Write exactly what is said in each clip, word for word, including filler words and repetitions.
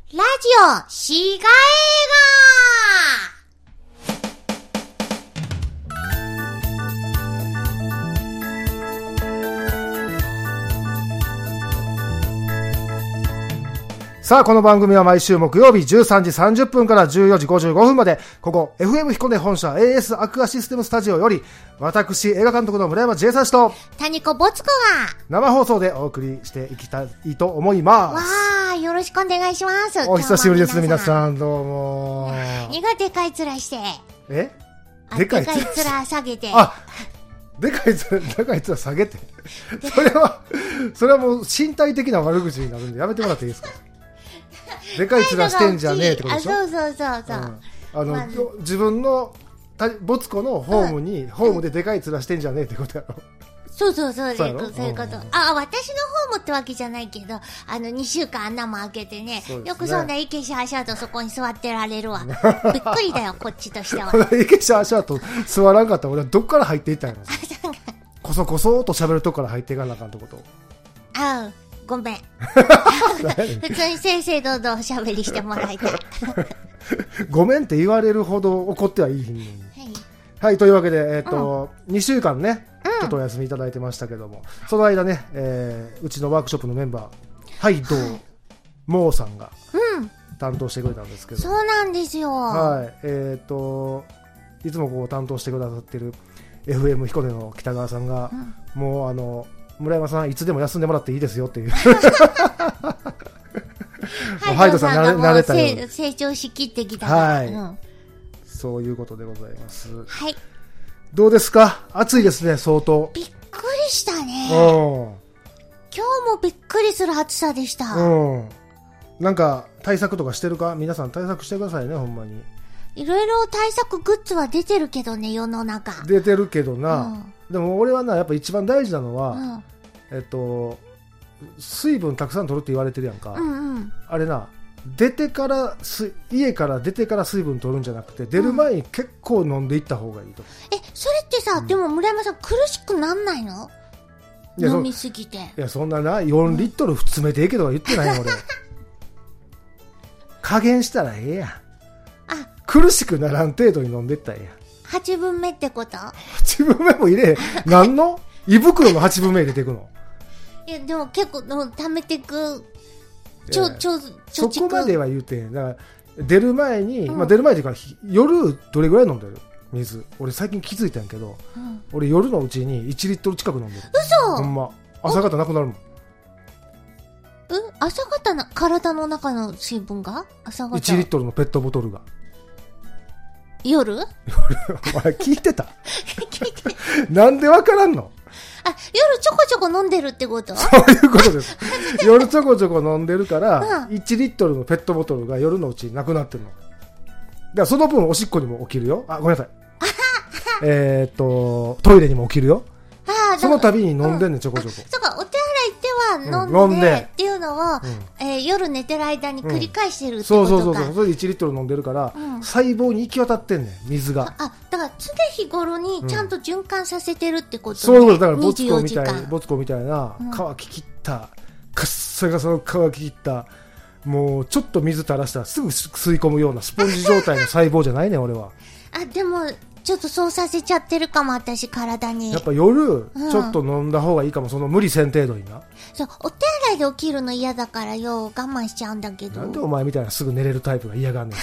ラジオしが映画。 さあ、この番組は毎週木曜日じゅうさんじさんじゅっぷんからじゅうよじごじゅうごふんまで、ここ エフエム 彦根本社 エーエス アクアシステムスタジオより、私映画監督の村山ジェイサシと谷子ボツコが生放送でお送りしていきたいと思います。 わー、よろしくお願いします。 お久しぶりです。皆さんどうも。 何がでかい面して、 えでかい面下げて、 あ、でかい面、でかい面下げてそれはそれはもう身体的な悪口になるんでやめてもらっていいですか。でかい面してんじゃねえってことでしょ。 あ、そうそうそうそう、うん、 あの、まあ、自分のボツコのホームに、うん、ホームででかい面してんじゃねえってことやろ。 そうそうそう、そういうこと。うん、あ、私のホームってわけじゃないけど、あのにしゅうかん穴も開けて ね, ねよくそんなイケシャーシャーとそこに座ってられるわ。びっくりだよこっちとしては。 イケシャーシャーと座らんかったら俺はどっから入っていったんやろ。こそこそと喋るとこから入っていかなあかんってこと。 あうごめん。普通に正々堂々喋りしてもらいたい。 ごめんって言われるほど怒ってはいいのに、はい、はい、というわけで、えーとうん、にしゅうかんね、うん、ちょっとお休みいただいてましたけども、その間ね、えー、うちのワークショップのメンバーハイドウモーさんが担当してくれたんですけど、 うん、そうなんですよ。 はい、えーといつもこう担当してくださってる エフエム 彦根の北川さんが、うん、もうあの村山さんいつでも休んでもらっていいですよっていうハイドさんが慣れたように成長しきってきたから、はい、うん、 そういうことでございます。 はい、 どうですか。暑いですね。相当びっくりしたね。今日もびっくりする暑さでした。 うん、なんか対策とかしてるか。皆さん対策してくださいね。ほんまにいろいろ対策グッズは出てるけどね、世の中出てるけどな、うん、でも俺はな、やっぱ一番大事なのは、うん、えっと水分たくさん取るって言われてるやんか、うんうん、あれな、出てから家から出てから水分取るんじゃなくて、出る前に結構飲んでいった方がいいと、 うん、え、それってさ、うん、でも村山さん苦しくなんないの？飲みすぎて。いや、そんななよんリットル詰めていいけとか言ってないよ、うん、俺加減したらええやん。あ、苦しくならん程度に飲んでったらええやん。 はちぶんめってこと？はちぶんめも入れ何の胃袋のはちぶんめ入れていくの？ いや、でも結構溜めていくちょちょそこまでは言うて、だから出る前に、うん、まあ、出る前というか夜どれぐらい飲んでる水。俺最近気づいたんやけど、うん、俺夜のうちにいちリットル近く飲んでる。 嘘。 ほんま朝方なくなるもん。 うん、朝方な体の中の水分が朝方いちリットルのペットボトルが夜？ 夜お前聞いてた？聞いてなんでわからんの？ あ、夜ちょこちょこ飲んでるってこと？ そういうことです。夜ちょこちょこ飲んでるから、うん、いちリットルのペットボトルが夜のうちになくなってるの。だからその分おしっこにも起きるよ。あ、ごめんなさい。えっとトイレにも起きるよ。あ、その度に飲んでんね、うん、ちょこちょこ。 そうか、お手洗い行っては飲んで、うん、飲んでっていうのを、うん、えー、夜寝てる間に繰り返してるってことか、 うん、そうそうそうそう。それでいちリットル飲んでるから、うん、細胞に行き渡ってんねん、水が。 あ、だから常日頃にちゃんと循環させてるってことね、 そういうこと。だからボツコみたいボツコみたいな、うん、乾ききったカッサカサの乾ききったもうちょっと水垂らしたらすぐ吸い込むようなスポンジ状態の細胞じゃないねん俺は。 あ、でもちょっとそうさせちゃってるかも、私体に。 やっぱ夜ちょっと飲んだ方がいいかも、うん、その無理せん程度にな。 そう、お手洗いで起きるの嫌だからよ我慢しちゃうんだけど。 なんでお前みたいなすぐ寝れるタイプが嫌がんねんそ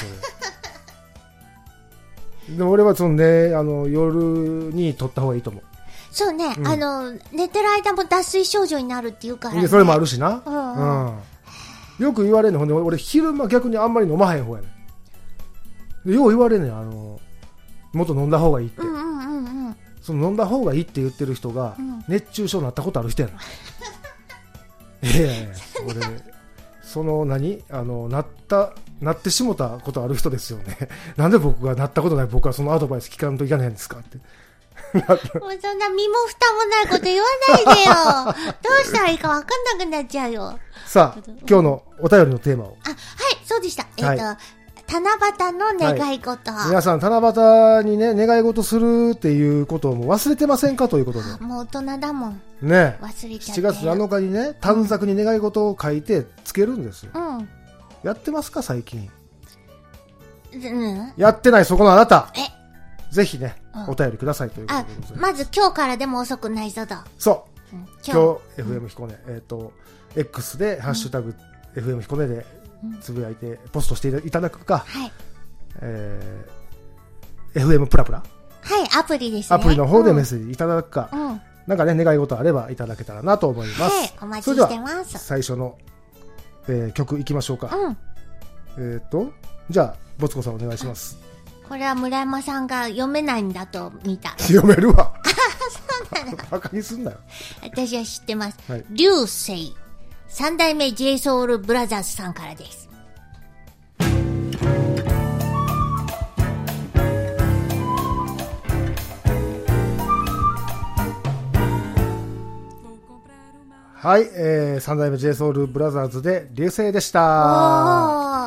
れ。でも俺はそのね、あの夜に取った方がいいと思う。 そうね、うん、あの寝てる間も脱水症状になるっていうから、ね、 それもあるしな、うんうんうん、よく言われるの。ほんで俺昼間逆にあんまり飲まへん方やねん。よう言われるねん、あのもっと飲んだ方がいいって、うんうんうんうん、その飲んだ方がいいって言ってる人が、うん、熱中症になったことある人やな。いやいや俺その何あのなったなってしもたことある人ですよね。なんで僕がなったことない僕はそのアドバイス聞かんといけないんですかって。 もうそんな身も蓋もないこと言わないでよ。どうしたらいいか分かんなくなっちゃうよ。 さあ、今日のお便りのテーマを。 あ、はい、そうでした。えっと、はい、七夕の願い事、はい、 皆さん七夕にね願い事するっていうことをもう忘れてませんかということで。 もう大人だもんね。忘れちゃって。 しちがつなのかにね短冊に願い事を書いてつけるんですよ、うん、 やってますか最近。 うん。 やってないそこのあなた。 えぜひね、 うん、 お便りくださいということでございます。 あ、まず今日からでも遅くないぞと。 そう。うん、今日、エフエム 彦根、えっ、ー、と、X で、ハッシュタグ、うん、エフエム 彦根でつぶやいて、ポストしていただくか、はい。えー、エフエム プラプラ。 はい、アプリですね。 アプリの方でメッセージいただくか、 うん、 なんかね、願い事あればいただけたらなと思います。 はい、お待ちしてます。 それでは、最初の、えー、曲いきましょうか。 うん。 えっ、ー、と、じゃあ、ボツコさんお願いします。 これは村山さんが読めないんだと見た。 読めるわ。 そうなの。 バカにすんなよ。 私は知ってます。 はい、 流星。三代目 ジェイソウルブラザーズさんからです。 はい、えー、三代目 ジェイソウルブラザーズで流星でした。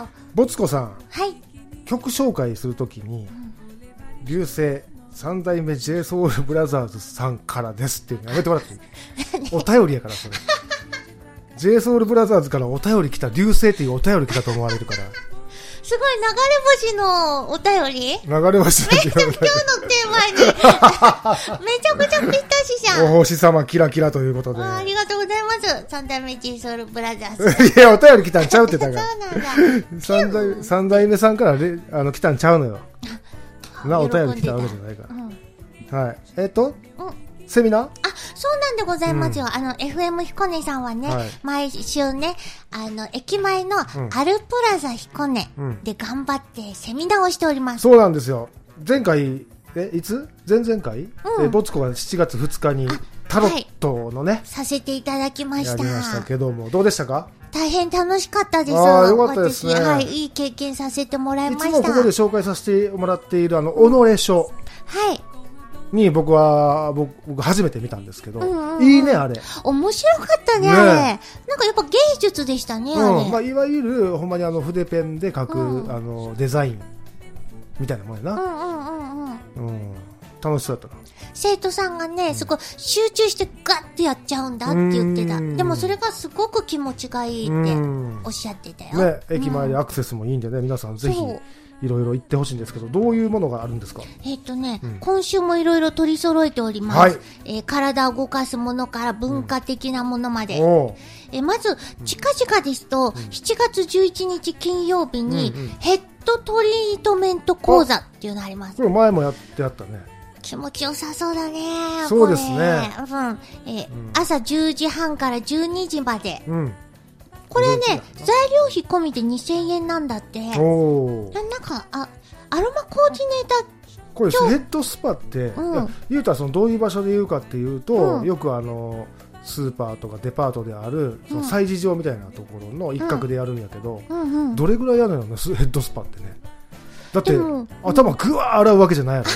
ボツコさん。 はい。 曲紹介するときに、うん、流星三代目 ジェイソウルブラザーズさんからですっていうのやめてもらっていい？お便りやからそれ。ジェイソウルブラザーズからお便り来た流星っていうお便り来たと思われるから。 すごい流れ星のお便り？ 流れ星のめっちゃ今日のテーマにめちゃくちゃぴったしじゃん。 お星様キラキラということで。 あ, ありがとうございます。三代目 ジェイソウルブラザーズ。 いやお便り来たんちゃうってだから。 そうなんだ。 三代三代目さんからレあの来たんちゃうのよ。なお便り来たわけじゃないから。うん、はい。えっ、ー、と、うん、セミナー？あ、 そうなんでございますよ。うん、あの エフエム 彦根さんはね、はい、毎週ね、あの駅前のアルプラザ彦根で頑張ってセミナーをしております。 そうなんですよ。前回えいつ？前々回？うん、えボツコがしちがつふつかにタロットのね、はい、 させていただきました。 やりましたけどもどうでしたか？ 大変楽しかったです。 ああ、よかったですね。 はい、いい経験させてもらいました。 いつもここで紹介させてもらっているあの己書。 はい。 に僕は僕初めて見たんですけど、うんうんうん、いいねあれ。 面白かったね、ね、あれ。なんかやっぱ芸術でしたね、うん、あれ。 まあいわゆるほんまにあの筆ペンで描く、うん、あのデザインみたいなもんやな。 うんうんうんうん。うん、 楽しそうだったな。 生徒さんがね、すごい集中してガッてやっちゃうんだって言ってた。でもそれがすごく気持ちがいいっておっしゃってたよ。 ね、駅前でアクセスもいいんでね、皆さんぜひいろいろ行ってほしいんですけど、どういうものがあるんですか？ えっとね、うん、今週もいろいろ取り揃えております。はい、えー、体を動かすものから文化的なものまで。うん、えー、まず、近々ですと、うん、しちがつじゅういちにち金曜日に、うんうん、ヘッドトリートメント講座っていうのがあります。 これ前もやってあったね。 気持ちよさそうだね。 そうですね。 うん。えーうん、朝じゅうじはんからじゅうにじまで。うん。これね、材料費込みでにせんえんなんだって。おー。なんか、あ、アロマコーディネーター。 これヘッドスパって、うん、言うたらそのどういう場所で言うかっていうと、うん、よくあの、スーパーとかデパートである、その催事場みたいなところの一角でやるんやけど、うんうんうん、どれぐらいやるのよね、ヘッドスパってね。だって、頭ぐわー洗うわけじゃないやろ。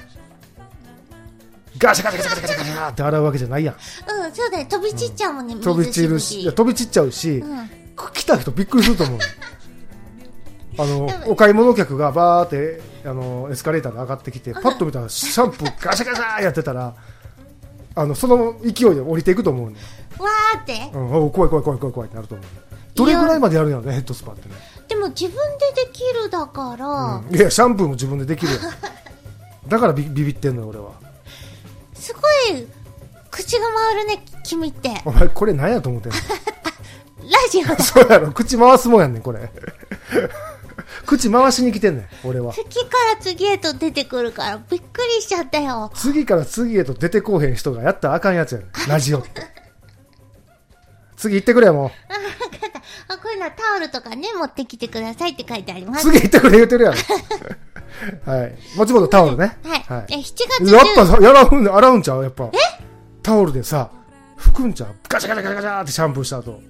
ガシャガシャガシャガシャガシャって洗うわけじゃないやん。 うん、そうだね。飛び散っちゃうもんね、うん、 飛び散るし、いや飛び散っちゃうし、うん、来た人びっくりすると思う。あの、お買い物客がバーって、あの、エスカレーターで上がってきて、パッと見たらシャンプーガシャガシャやってたら、あの、その勢いで降りていくと思うね。 わーって、 うん、お怖い怖い怖い怖い怖いってなると思う、ね。どれぐらいまでやるんやろね、ヘッドスパってね。 でも自分でできるだから。 うん、いや、シャンプーも自分でできるやん。だからビビビってんのよ、俺は。 すごい口が回るね、君って。 お前これ何やと思ってんの？ ラジオだ。 そうやろ、口回すもんやんねんこれ。口回しに来てんねん俺は。 次から次へと出てくるからびっくりしちゃったよ。 次から次へと出てこうへん人がやったらあかんやつやねんラジオって。次行ってくれよもう。 あ、こういうのはタオルとかね持ってきてくださいって書いてあります。 次行ってくれ言うてるやろ。はい。持ち物タオルね。 はい。はい、え、しちがつやっぱさ、やらうん、洗うんちゃうやっぱ。えタオルでさ、拭くんちゃうガチャガチャガチャガチャってシャンプーした後。で、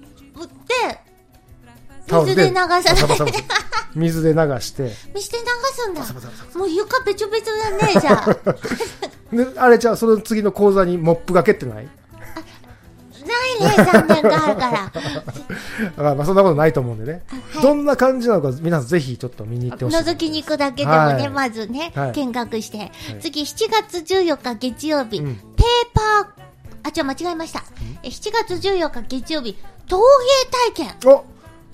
水で流さない。 水で流して。 水で流すんだ。もう床べちょべちょだね、じゃあ。 ね、あれじゃあ、その次の講座にモップがけってない？ ないね、さんねんかんあるから。 まあそんなことないと思うんでね、はい、どんな感じなのか皆さんぜひちょっと見に行ってほしい。 覗きに行くだけでもね、はい、まずね、はい、見学して、はい、次しちがつじゅうよっか月曜日、うん、ペーパーあ、違う間違えました、うん、しちがつじゅうよっか月曜日陶芸体験。 お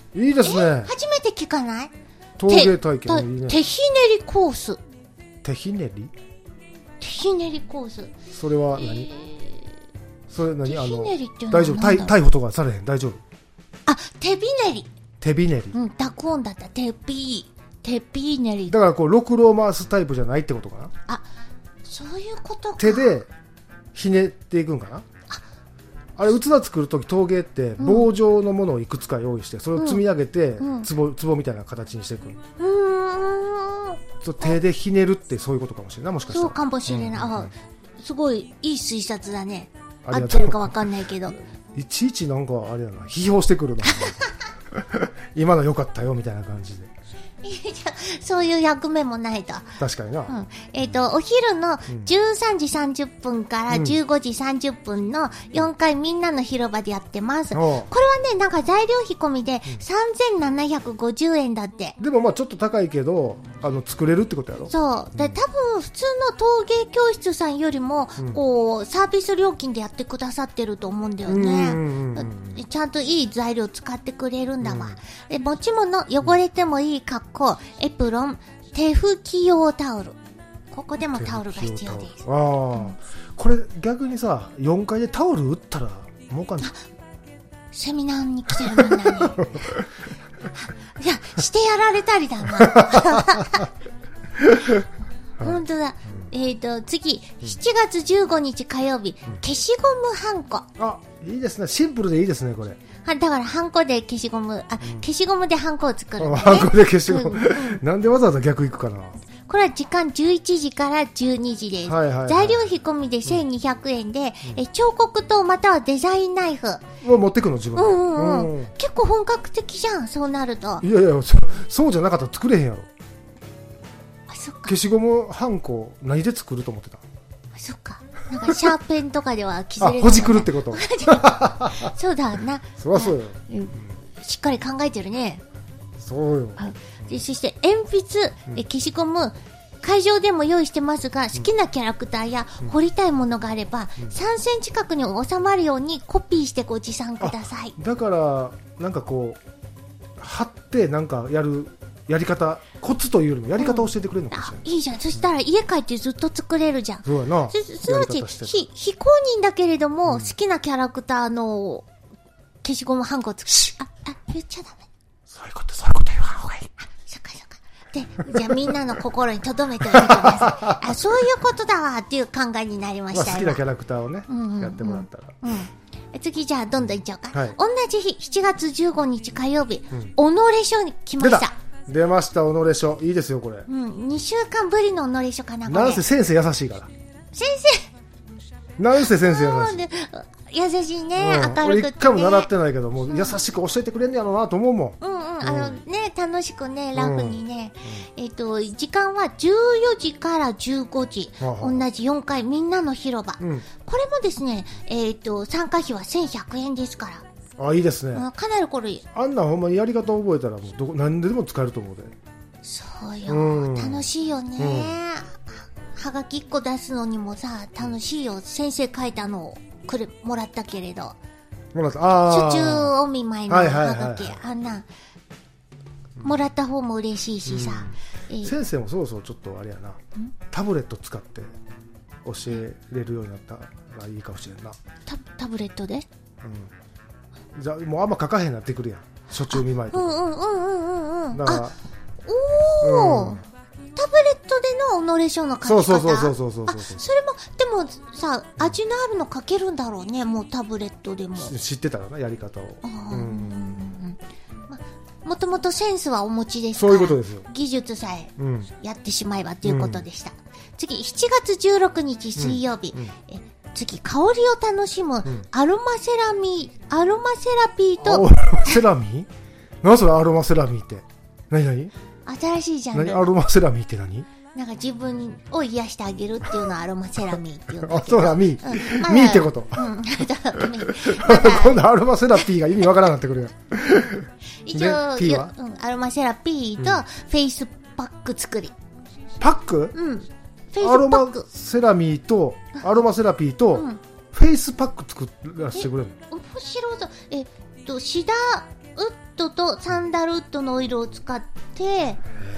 いいですね。 初めて聞かない？ 陶芸体験いいね。 手ひねりコース。 手ひねり？ 手ひねりコース。 それは何？えー、それ何？あの大丈夫？逮捕とかされへん？大丈夫？ あ、手びねり。 手びねり。 うん、濁音だった。手び、手びねり。 だからこうろくろを回すタイプじゃないってことかな？ あ、そういうことか。 手でひねっていくんかな？あれ器作るとき陶芸って棒状のものをいくつか用意してそれを積み上げて壺壺みたいな形にしていく。うーん。そう手でひねるってそういうことかもしれない。もしかしたら。 そうかもしれない。うんうんうん、あ、すごいいい推察だね。合ってるかわかんないけど。 いちいちなんかあれだな、批評してくるな。今の良かったよみたいな感じで。 そういう役目もないと。 確かにな。 うん、えっ、ー、と、お昼のじゅうさんじさんじゅっぷんからじゅうごじさんじゅっぷんのよんかいみんなの広場でやってます。うん、これはね、なんか材料費込みでさんぜんななひゃくごじゅうえんだって。 でもまあちょっと高いけど、あの、作れるってことやろ？ そう。で、多分普通の陶芸教室さんよりも、うん、こう、サービス料金でやってくださってると思うんだよね。ちゃんといい材料使ってくれるんだわ。うん、で、持ち物、汚れてもいい格好、エプロン、手拭き用タオル。ここでもタオルが必要です。 ああ、うん、これ逆にさ、よんかいでタオル売ったら儲かんない？ セミナーに来てるみんなに。いや、してやられたりだな。本当だ。えっ、ー、と、次、しちがつじゅうごにち火曜日、うん、消しゴムはんこ。 あ、いいですね。シンプルでいいですね、これ。 は、だからハンコで消しゴム、あ、うん、消しゴムでハンコを作る、ね。 ハンコで消しゴム、うんうん。なんでわざわざ逆行くかな。 これは時間じゅういちじからじゅうにじです。はいはいはい、材料費込みでせんにひゃくえんで、うん、え彫刻刀またはデザインナイフ。 を持ってくの自分で、うんうんうん。結構本格的じゃん、そうなると。 いやいや、そ、そうじゃなかったら作れへんやろ。 あ、そっか。 消しゴムハンコ何で作ると思ってた？ あ、そっか。なんかシャーペンとかでは削れない。 あ、ほじくるってこと。 そうだな。 そりゃそうよ、 うん。しっかり考えてるね。 そうよ。 で、そして鉛筆、うん、え消しゴム、会場でも用意してますが、好きなキャラクターや彫りたいものがあれば、うん、さんセンチ角に収まるようにコピーしてご持参ください。 だから、なんかこう、貼ってなんかやるやり方、コツというよりもやり方を教えてくれるのかもしれない。 うん、いいじゃん。そしたら家帰ってずっと作れるじゃん。 そうやな。 す、すなわち、非、非公認だけれども、うん、好きなキャラクターの消しゴムハンコを作る。あ、あ、言っちゃダメ。 そういうこと、そういうこと言わんほうがいい。 あ、そっかそっか。で、じゃあみんなの心に留めておいてください。あ、そういうことだわっていう考えになりましたよ。 まあ、好きなキャラクターをね、うんうんうん、やってもらったら。うん。 次じゃあどんどんいっちゃおうか。 はい、 同じ日、しちがつじゅうごにち火曜日、うん、己書に来ました。 出ました、己書。いいですよ、これ。 うん、にしゅうかんぶりの己書かな、これ。 なんせ先生優しいから。 先生なんせ先生優しい。 優しいね、うん、明るくて、ね。 俺一回も習ってないけど、もう優しく教えてくれんねやろうなと思うもん。 うんうん、あのね、楽しくね、ラフにね。うん、えっと、時間はじゅうよじからじゅうごじ。うん、同じよんかいみんなの広場。うん、これもですね、えっと、参加費はせんひゃくえんですから。 あ、いいですね。 かなりこれ。 あんなほんまにやり方を覚えたら、もうどこ、何でも使えると思うで。 そうよ。うん、楽しいよね。うん、はがきいっこ出すのにもさ、楽しいよ。先生書いたのをくれ、もらったけれど。 もらった。ああ。初中お見舞いのはがき。あんな、もらった方も嬉しいしさ。 うんえー、先生もそろそろちょっとあれやな。タブレット使って教えれるようになったらいいかもしれんな。 タ、タブレットで？うん。 じゃあもうあんま書かへんなってくるやん、初中見舞いとか。 うんうんうんうんうん。 だからおお、うん、タブレットでの己書の書き方。 そうそうそうそうそうそうそう。それもでもさ、味のあるの書けるんだろうね、もうタブレットでも。 知ってたらな、やり方を。うん。 ま、もともとセンスはお持ちですから。 そういうことですよ。 技術さえやってしまえばということでした。うん、次しちがつじゅうろくにち水曜日。うんうん、え次、香りを楽しむ、アロマセラミー、アロマセラピーと。 アロマセラミー？何それアロマセラミーって。何何？ 新しいジャンル。 何アロマセラミーって何？ なんか自分を癒してあげるっていうのはアロマセラミーっていうんだけど。 あ、そうだ、ミー。うんま、ミーってこと。うん。今度アロマセラピーが意味わからなくなってくるよ。 一応、うん、アロマセラピーとフェイスパック作り。 パック？ うん。 アロマセラミーとアロマセラピーとフェイスパック作らせてくれるの？ 面白そう。えっとシダドとサンダルウッドのオイルを使って、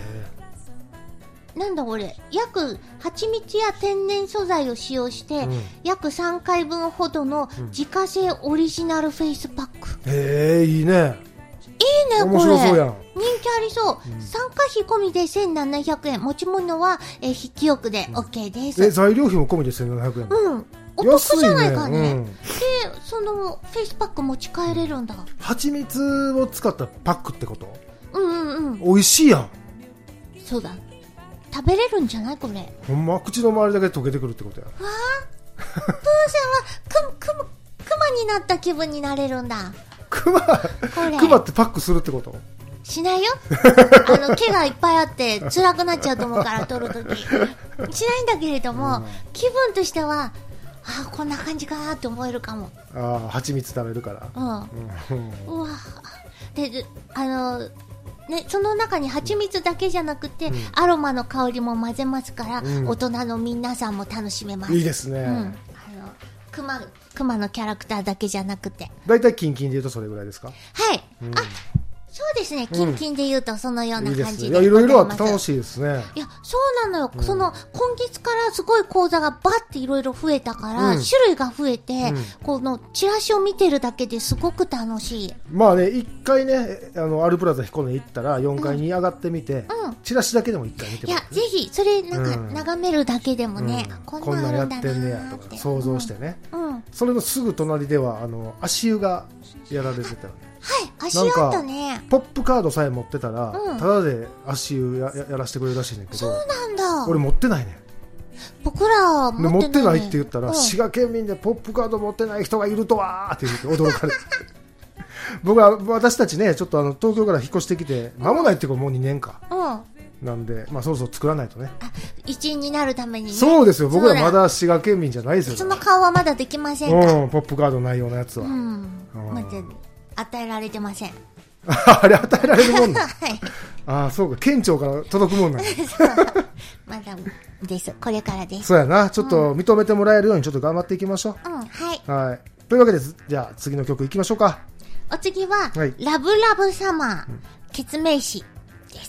なんだこれ、約蜂蜜や天然素材を使用して、うん、約さんかいぶんほどの自家製オリジナルフェイスパック。 へえ、いいね。 いいね、これ。 面白そうやん。 人気ありそう。うん、参加費込みでせんななひゃくえん。持ち物は、えー、筆記用具で OK です。 え、材料費も込みでせんななひゃくえん。 うん。お得じゃないかね。ね、うん、で、そのフェイスパック持ち帰れるんだ。 蜂蜜を使ったパックってこと？ うんうんうん。 美味しいやん。 そうだ。食べれるんじゃないこれ。 ほんま、口の周りだけ溶けてくるってことや。わあ、プーさんはく、く、くまになった気分になれるんだ。 クマ、クマってパックするってこと？ しないよ。あの毛がいっぱいあって辛くなっちゃうと思うから取るときしないんだけれども、うん、気分としてはあこんな感じかなって思えるかも。 ああ、蜂蜜食べるから。 うん。うわで、あのね、その中に蜂蜜だけじゃなくて、うん、アロマの香りも混ぜますから、うん、大人の皆さんも楽しめます。 いいですね。うん、あのクマクマのキャラクターだけじゃなくて。 だいたいキンキンで言うとそれぐらいですか？ はい。うん、あ、そうですね。キンキンで言うとそのような感じで、 うん、いいです。いや、いろいろあって楽しいですね。 いや、そうなのよ。うん、その今月からすごい講座がバッていろいろ増えたから、うん、種類が増えて、うん、このチラシを見てるだけですごく楽しい。 まあね、一回ね、あのアルプラザ彦根行ったらよんかいに上がってみて、うん、チラシだけでも一回見てもらって、ね。いや、ぜひそれなんか、うん、眺めるだけでもね、うん、こんなんあるんだなーって、こんなんやってんねやとか想像してね。 うんうん、 それのすぐ隣ではあの足湯がやられてたよね。 はい、足湯あったね。 ポップカードさえ持ってたら、うん、ただで足湯 や, や, やらせてくれるらしいねんけど。 そうなんだ。 俺持ってないねん。 僕ら持ってない、ね、 持ってないって言ったら、うん、滋賀県民でポップカード持ってない人がいるとはーって言って驚かれて僕は私たちね、ちょっとあの東京から引っ越してきて間もないっていうかもうにねんか、うん、なんで、まあ、そろそろ作らないとね。 あ、一員になるためにね。 そうですよ。僕らまだ滋賀県民じゃないですよ。 その顔はまだできませんか？ うん、ポップカードないようなやつは、うん、 まだ与えられてません。 あれ与えられるもんな、 はい、 ああ、そうか、県庁から届くもんなんまだです。これからです。 そうやな。ちょっと認めてもらえるようにちょっと頑張っていきましょう。 うん、はい。 はい。というわけで、じゃあ次の曲いきましょうか。 お次は、はい、ラブラブサマー、うん、ケツメイシです。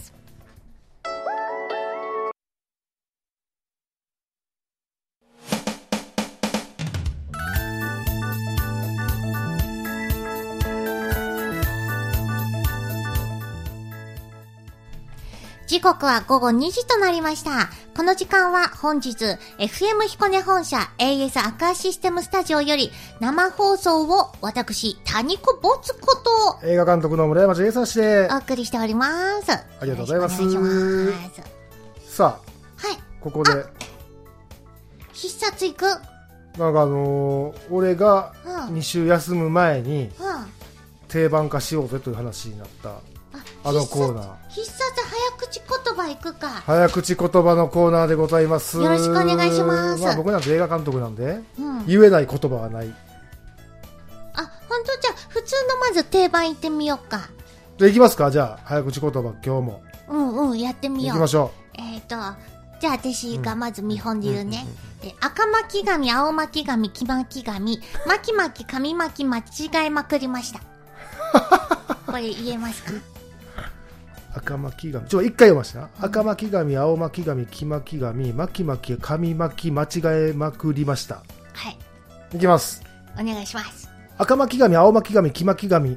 時刻はごごにじとなりました。この時間は本日 エフエム 彦根本社 エーエス アクアシステムスタジオより生放送を私谷子ボツこと映画監督の村山千恵さんしてお送りしております。ありがとうございます。さあ、はい、ここで必殺いく。 なんかあのー、俺がに週休む前に定番化しようぜという話になったあのコーナー。 必殺早口言葉いくか。 早口言葉のコーナーでございます。 よろしくお願いします。 まあ、僕なんて映画監督なんで、うん、言えない言葉はない。 あ、本当？じゃあ普通のまず定番いってみようか。 じゃあいきますか。じゃあ早口言葉今日もうんうんやってみよう。 いきましょう。えっ、ー、とじゃあ私がまず見本で言うね、うん、で赤巻紙青巻紙黄巻紙巻き巻き紙巻き間違えまくりましたこれ言えますか？ 赤巻紙ちょっと一回読ました、うん、赤巻紙青巻紙黄巻紙巻き巻き紙巻き間違えまくりました。 はい、 いきます。 お願いします。 赤巻紙青巻紙黄巻紙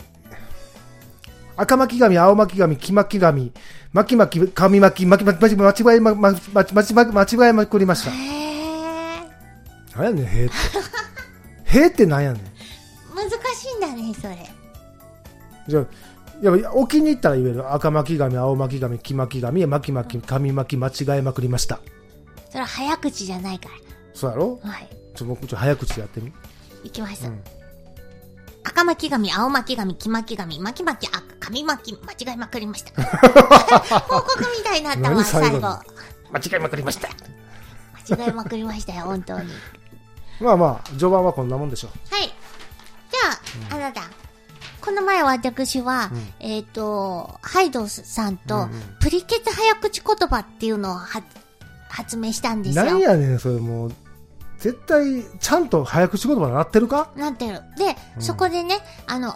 赤巻紙青巻紙黄巻紙巻き巻き紙巻き巻き巻き間違えま間違えまくりました。 へー、 何やねんへーってへーって何やねん。 難しいんだねそれ。 じゃあいやお気に入ったら言える。赤巻紙青巻紙黄巻紙巻き巻き紙巻き間違えまくりました。 それは早口じゃないから。 そうやろ。 はい。 ちょ僕ちょ早口でやってみ。 いきます。うん、赤巻紙青巻紙黄巻紙巻き巻きあ紙巻き間違えまくりました。報告みたいになったわ最後。間違えまくりました。 間違えまくりましたよ本当に。 まあまあ序盤はこんなもんでしょう。 はい。じゃあ、うん、あなた。この前私は、うん、えっ、ー、と、ハイドさんと、プリケツ早口言葉っていうのをは発明したんですよ。 何やねん、それもう、絶対、ちゃんと早口言葉になってるか？ なってる。で、うん、そこでね、あの、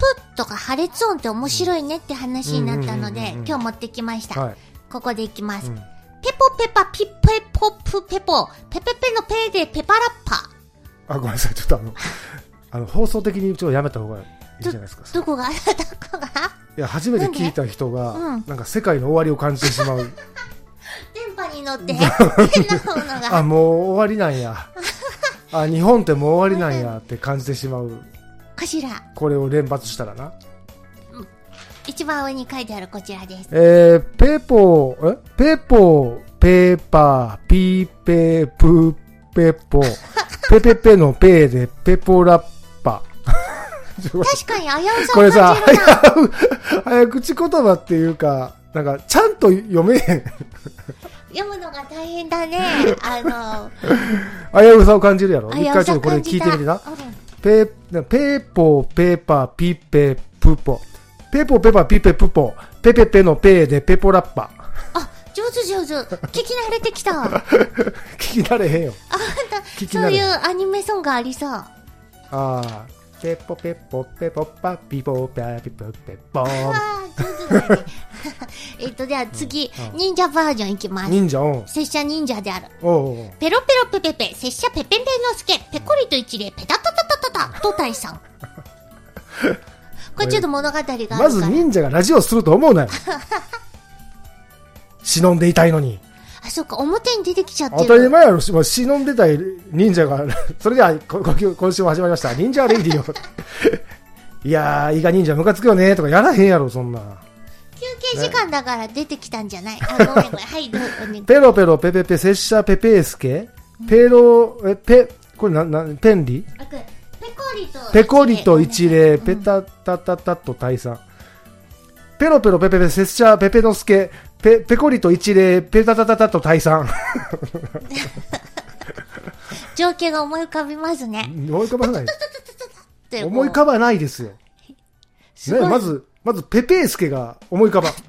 とか破裂音って面白いねって話になったので、今日持ってきました。はい、ここでいきます。うん、ペポペパピッペポプペポ、ペペペのペでペパラッパ。 あ、ごめんなさい。ちょっとあの、あの、放送的にちょっとやめた方がいいじゃないですか。 ど, どこがどこがいや、初めて聞いた人が、なん,、うん、なんか世界の終わりを感じてしまう。 電波に乗って、変なものが。 あ、もう終わりなんや。あ、日本ってもう終わりなんやって感じてしまう。 かしら。 これを連発したらな。 一番上に書いてあるこちらです。 えー、ペポ、えペポ、ペーパー、ピーペー、プー、ペポ、ペペペのペーでペポラッパ。 確かに危うさを感じるな。 これさ、早口言葉っていうか、なんか、ちゃんと読めへん。 読むのが大変だね。あの、危うさを感じるやろ。一回ちょっとこれ聞いてみてな。ペー、ペーポー、ペーパー、ピーペー、プーポ。ペポペパピペプポ、ペペペのペーでペポラッパ。 あ、上手上手。聞き慣れてきた。 聞き慣れへんよ。 あ、そういうアニメソングありそう。 ああ、ペポペポペポパピポペピポペポ。ああ、上手だね。えっと、では次、うん、忍者バージョンいきます。 忍者、うん。 拙者忍者である。 おうおう、 ペロペロペペペ、拙者ペペペのスケ、ペコリと一礼、ペタタタタタタ、トタイさん。これちょっと物語があるから。 まず忍者がラジオすると思うなよ。忍んでいたいのに。 あ、そっか、表に出てきちゃってる。 当たり前やろ、忍んでたい忍者が。それでは、今週も始まりました。忍者レイディオ。いやー、伊賀忍者ムカつくよねとかやらへんやろ、そんな。 休憩時間だから出てきたんじゃない？あ、ごめんごめん。はい、どうぞ。 ペロペロペペペ、拙者ペペースケ、ペロ、え、ペ、これな、な、ペンリ？ペコリと一礼、ペタタタタと退散。ペロペロペペペ、拙者ペペノスケ、ペ、ペコリと一礼、ペタタタタと退散。 情景が思い浮かびますね。 思い浮かばない。思い浮かばないですよ。ね、まず、まずペペースケが思い浮かばん。なんで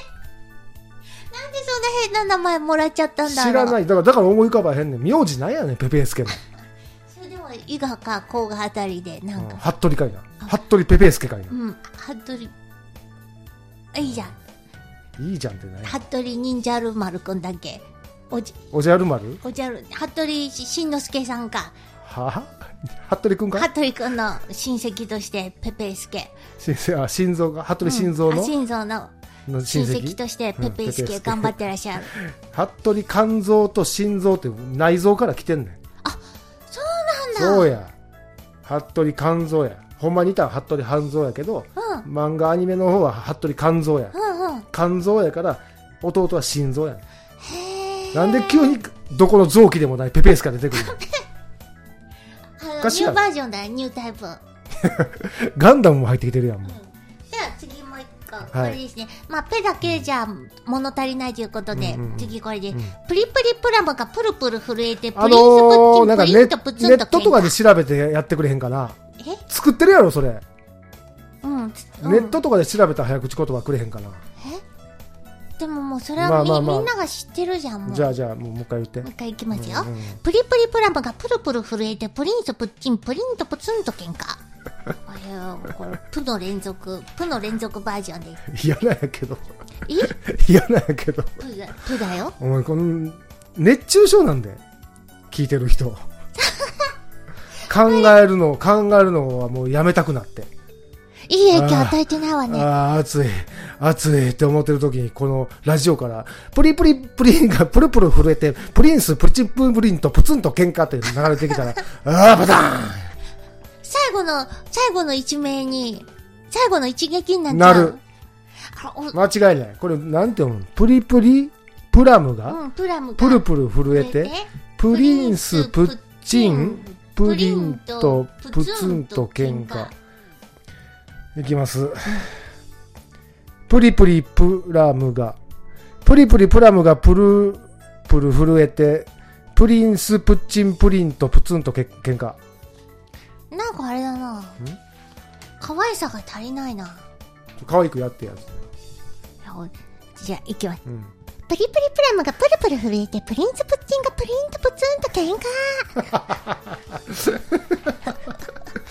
そんな変な名前もらっちゃったんだろう。 知らない。だから、だから思い浮かばへんねん。名字なんやねん、ペペースケの。 伊賀か甲賀あたりでなんか、 うん、服部かいな、服部ペペースケかいな、 うん、服部いいじゃん、いいじゃんってね、 服部忍者る丸くんだっけ、おじおじゃる丸、 おじゃる、服部しんのすけさんか、 は服部くんか、 服部くんの親戚としてペペースケ、 あ、心臓が服部心臓の、 うん、心臓の親戚としてペペースケ頑張ってらっしゃる、 服部肝臓と心臓って内臓から来てんねん。そうや、服部肝臓や、ほんまにいたら服部半蔵やけど、うん、漫画アニメの方は服部肝臓や、うんうん、肝臓やから弟は心臓やねん。なんで急にどこの臓器でもないペペースが出てくるの？ あのニューバージョンだよ、ニュータイプ。 ガンダムも入ってきてるやんもう、うん、 では次もう一個、これですね、はい、まあペだけじゃ物足りないということで、うんうんうん、次これで、うん、プリプリプラムがプルプル震えてプリンスプッチンプリンとプツンと、 ネットとかで調べてやってくれへんかな。え、作ってるやろそれ、 うん、うん、 ネットとかで調べた早口言葉くれへんかな。 え、でももうそれは み,、まあまあまあ、みんなが知ってるじゃん。もうじゃあじゃあもうもう一回言って、 もう一回いきますよ、うんうん、プリプリプラムがプルプル震えてプリンスプッチンプリンとプツンと喧嘩。これプの連続プの連続バージョンです。 嫌なんやけど、 え嫌なんやけど、 プだプだよ。 お前この熱中症なんで聞いてる人考えるの考えるのはもうやめたくなって、 いい影響与えてないわね。 ああ、暑い暑いって思ってる時にこのラジオからプリプリプリンがプルプル震えてプリンスプチププリンとプツンと喧嘩って流れてきたらああバターン、 最後の最後の一名に最後の一撃になっちゃう。なる。 間違いない。これなんて読むの？プリプリプラムが、 うん、プラムがプルプル震えてプリンスプッチンプリンとプツンと喧嘩。いきます。プリプリプラムがプリプリプラムがプルプル震えてプリンスプッチンプリンとプツンとけ喧嘩。 なんかあれだな、可愛さが足りないな。 可愛くやってやつ。 じゃあいきます、うん、プリプリプラムがプルプル震えてプリンスプッチンがプリンとプツンと喧嘩。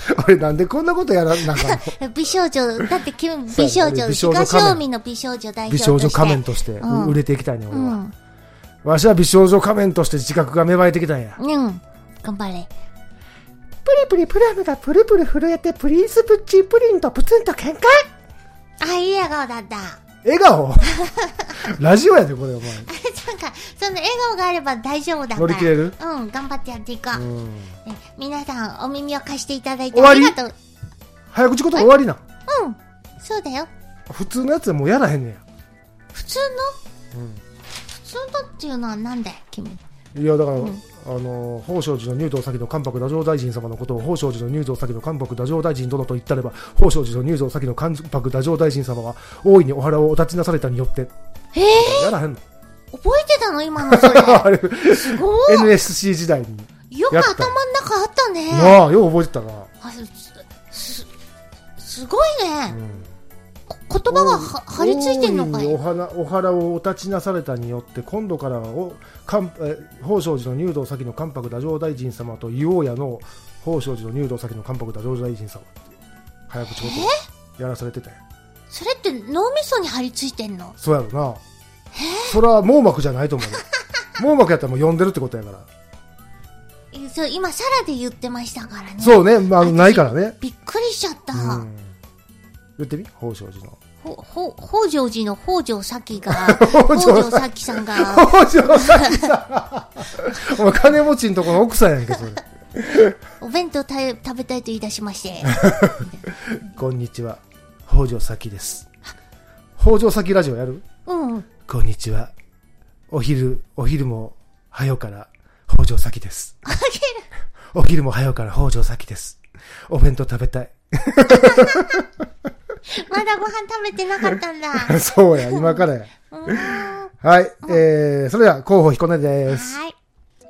俺なんでこんなことやらなんか美少女、だって君、美少女、東近江の美少女代表として。 美少女仮面として売れていきたいね、俺は。うん、わしは美少女仮面として自覚が芽生えてきたんや。 うん。頑張れ。 プリプリプラムがプルプル震えてプリンスプッチープリンとプツンと喧嘩。 あ、いい笑顔だった。 笑顔ラジオやで、これ、お前。 なんか、その笑顔があれば大丈夫だから。 乗り切れる？ うん、頑張ってやっていこう。うん、ね、皆さん、お耳を貸していただいて終わり？ ありがとう。 早口言葉終わりな。 うん、そうだよ。 普通のやつはもうやらへんねや。 普通の？うん。普通のっていうのはなんだよ、君。 いや、だから、うん、あの、宝生寺の入道先の関白太政大臣様のことを、宝生寺の入道先の関白太政大臣殿と言ったれば、宝生寺の入道先の関白太政大臣様は、大いにお腹をお立ちなされたによって。 えー、 やらへんの？ 覚えてたの今のそれ。あれすごい。 エヌエスシー 時代に。 よく頭の中あったね。 ああ、よく覚えてたな。あ、 す、す、すごいね。うん、言葉がは張り付いてんのかい。 お腹、お腹をお立ちなされたによって、今度からおかんえ宝生寺の入道先の関白太政大臣様と硫黄屋の宝生寺の入道先の関白太政大臣様っていう早口言葉やらされてたよ。 それって脳みそに張り付いてんの？ そうやろな。それは網膜じゃないと思うよ。網膜やったらもう読んでるってことやから。 そう今サラで言ってましたからね。 そうね、まあないからね。 びっくりしちゃった。うん、 言ってみ、宝生寺の。 ほ、ほ、宝生寺の宝生咲が、宝生咲さんが。 宝生咲さん。お前金持ちんとこの奥さんやんけ、それ。 お弁当た食べたいと言い出しまして。 こんにちは、宝生咲です。宝生咲ラジオやる？うん。こんにちは。お昼、お昼も、早から、宝生咲です。お昼も早から宝生咲です。お弁当食べたい。 まだご飯食べてなかったんだ。 そうや、今からや。はい、えー、それでは、候補彦根です。はい。